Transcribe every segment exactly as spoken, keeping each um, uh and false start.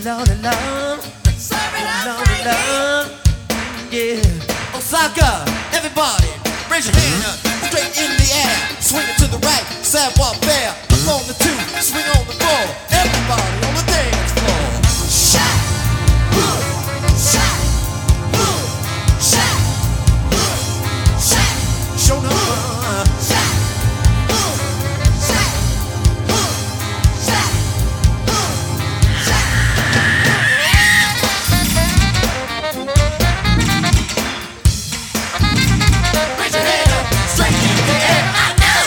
Lordy, Lord. Serve it up, Lordy, Frankie. Lord. Yeah. Osaka, everybody, raise your hand up, straight in the air. Swing it to the right, savoir faire. Up on the two, swing on the floor. Everybody on the dance floor. Shot, boom, shot, boom, shot, boom, shot, Show number. shot, boom, shot, boom, shot, boom, shot. Raise your hand up, straight in the air. I know.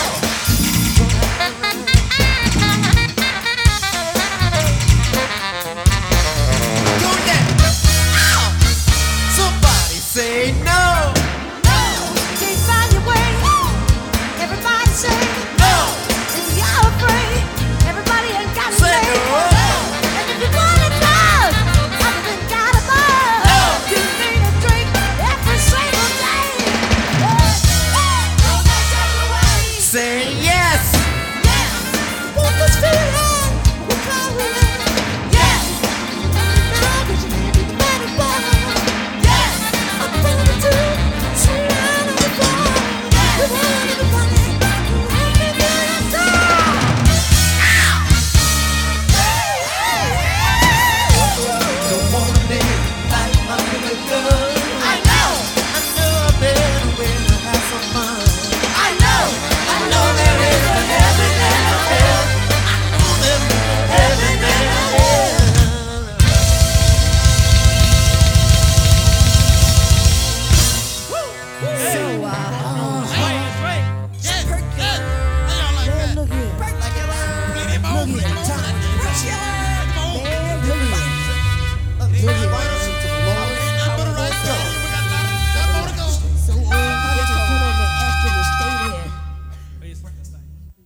Go now. Ow. Somebody say no. Can't find your way. Everybody say No. if you're afraid. Everybody ain't got Say say. no. And if you want it love, other than got a buzz, No. you need a drink every single day. Throw that devil away. Say yes. Want this feeling? We call it. Yes, Now that you can't be the better boy. yes, I'm gonna do swing out on the floor. You want everybody, everything I do. Don't wanna live like my little girl. I know, I know a better way to have some fun. I know, I know there is a heaven and a hell. Heaven and hell. So, uh,